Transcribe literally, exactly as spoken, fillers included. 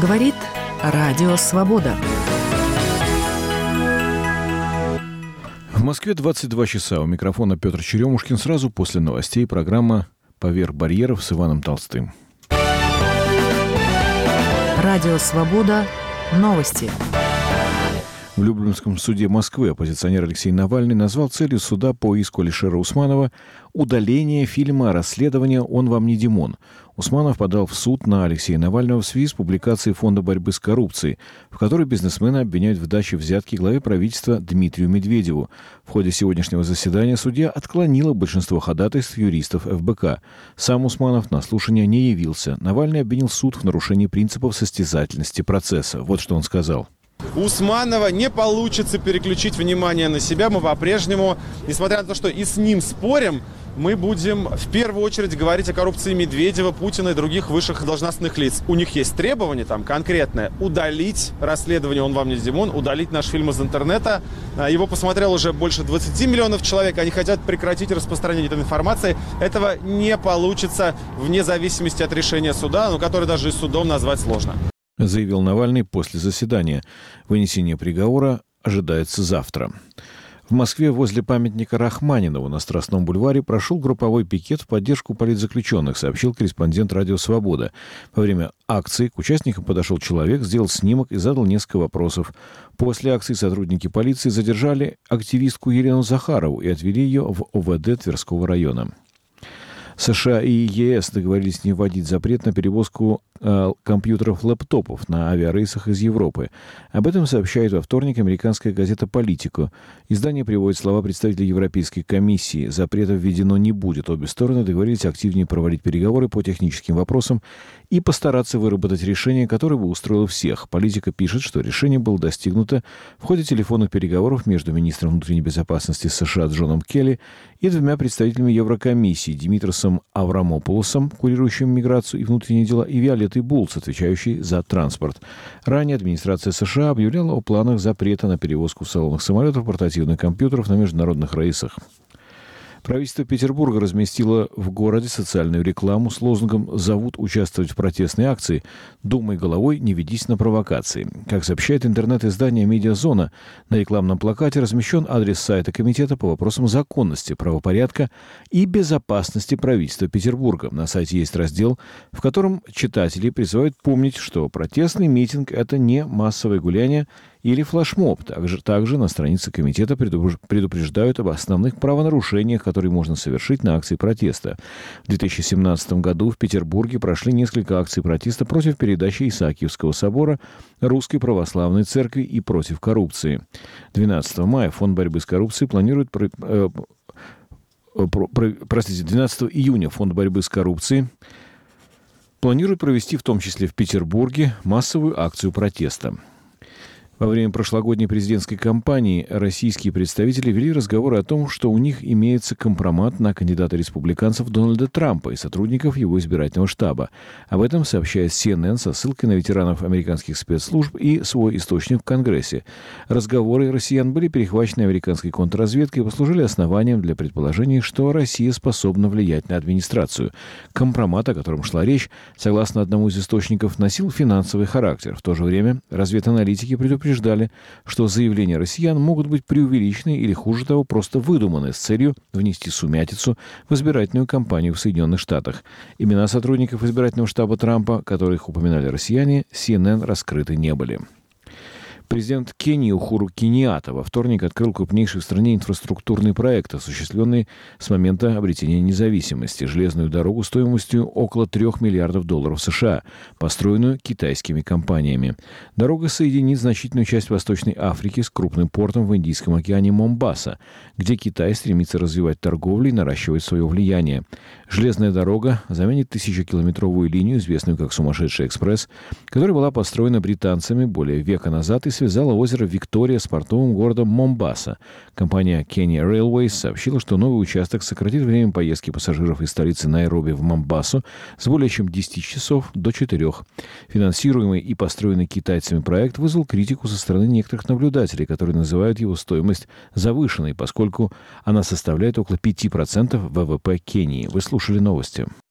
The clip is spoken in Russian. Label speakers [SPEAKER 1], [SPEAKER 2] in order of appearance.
[SPEAKER 1] Говорит Радио Свобода.
[SPEAKER 2] В Москве двадцать два часа. У микрофона Петр Черемушкин. Сразу после новостей программа «Поверх барьеров» с Иваном Толстым.
[SPEAKER 1] Радио Свобода. Новости.
[SPEAKER 2] В Люблинском суде Москвы оппозиционер Алексей Навальный назвал целью суда по иску Алишера Усманова удаление фильма «Расследование. Он вам не Димон». Усманов подал в суд на Алексея Навального в связи с публикацией Фонда борьбы с коррупцией, в которой бизнесмена обвиняют в даче взятки главе правительства Дмитрию Медведеву. В ходе сегодняшнего заседания судья отклонила большинство ходатайств юристов эф бэ ка. Сам Усманов на слушание не явился. Навальный обвинил суд в нарушении принципов состязательности процесса. Вот что он сказал.
[SPEAKER 3] У Усманова не получится переключить внимание на себя. Мы по-прежнему, несмотря на то, что и с ним спорим, мы будем в первую очередь говорить о коррупции Медведева, Путина и других высших должностных лиц. У них есть требование там конкретное: удалить расследование «Он вам не Димон», удалить наш фильм из интернета. Его посмотрело уже больше двадцати миллионов человек. Они хотят прекратить распространение этой информации. Этого не получится вне зависимости от решения суда, но который даже и судом назвать сложно.
[SPEAKER 2] Заявил Навальный после заседания. Вынесение приговора ожидается завтра. В Москве возле памятника Рахманинову на Страстном бульваре прошел групповой пикет в поддержку политзаключенных, сообщил корреспондент «Радио Свобода». Во время акции к участникам подошел человек, сделал снимок и задал несколько вопросов. После акции сотрудники полиции задержали активистку Елену Захарову и отвели ее в о вэ дэ Тверского района. США и е эс договорились не вводить запрет на перевозку э, компьютеров-лэптопов на авиарейсах из Европы. Об этом сообщает во вторник американская газета «Политико». Издание приводит слова представителя Европейской комиссии. Запрета введено не будет. Обе стороны договорились активнее проводить переговоры по техническим вопросам и постараться выработать решение, которое бы устроило всех. «Политико» пишет, что решение было достигнуто в ходе телефонных переговоров между министром внутренней безопасности США Джоном Келли и двумя представителями Еврокомиссии Димитросом Аврамополосом, курирующим миграцию и внутренние дела, и Виолеттой Булц, отвечающей за транспорт. Ранее администрация США объявляла о планах запрета на перевозку в салонах самолетов портативных компьютеров на международных рейсах. Правительство Петербурга разместило в городе социальную рекламу с лозунгом «Зовут участвовать в протестной акции. Думай головой, не ведись на провокации». Как сообщает интернет-издание «Медиазона», на рекламном плакате размещен адрес сайта комитета по вопросам законности, правопорядка и безопасности правительства Петербурга. На сайте есть раздел, в котором читатели призывают помнить, что протестный митинг – это не массовое гуляние или флешмоб. Также, также на странице комитета предупреждают об основных правонарушениях, которые можно совершить на акции протеста. В две тысячи семнадцатом году в Петербурге прошли несколько акций протеста против передачи Исаакиевского собора Русской Православной Церкви и против коррупции. двенадцатого мая Фонд борьбы с коррупцией планирует... Про, э, про, про, простите, двенадцатого июня Фонд борьбы с коррупцией планирует провести в том числе в Петербурге массовую акцию протеста. Во время прошлогодней президентской кампании российские представители вели разговоры о том, что у них имеется компромат на кандидата-республиканцев Дональда Трампа и сотрудников его избирательного штаба. Об этом сообщает си эн эн со ссылкой на ветеранов американских спецслужб и свой источник в Конгрессе. Разговоры россиян были перехвачены американской контрразведкой и послужили основанием для предположений, что Россия способна влиять на администрацию. Компромат, о котором шла речь, согласно одному из источников, носил финансовый характер. В то же время разведаналитики предупреждали, Ждали, что заявления россиян могут быть преувеличены или, хуже того, просто выдуманы с целью внести сумятицу в избирательную кампанию в Соединенных Штатах. Имена сотрудников избирательного штаба Трампа, которых упоминали россияне, си эн эн раскрыты не были. Президент Кении Ухуру Кеньятта во вторник открыл крупнейший в стране инфраструктурный проект, осуществленный с момента обретения независимости – железную дорогу стоимостью около трех миллиардов долларов США, построенную китайскими компаниями. Дорога соединит значительную часть Восточной Африки с крупным портом в Индийском океане Момбаса, где Китай стремится развивать торговлю и наращивать свое влияние. Железная дорога заменит тысячекилометровую линию, известную как «Сумасшедший экспресс», которая была построена британцами более века назад и связала озеро Виктория с портовым городом Момбаса. Компания Kenya Railways сообщила, что новый участок сократит время поездки пассажиров из столицы Найроби в Момбасу с более чем десяти часов до четырех. Финансируемый и построенный китайцами проект вызвал критику со стороны некоторых наблюдателей, которые называют его стоимость завышенной, поскольку она составляет около пяти процентов вэ вэ пэ Кении. Вы слушали новости.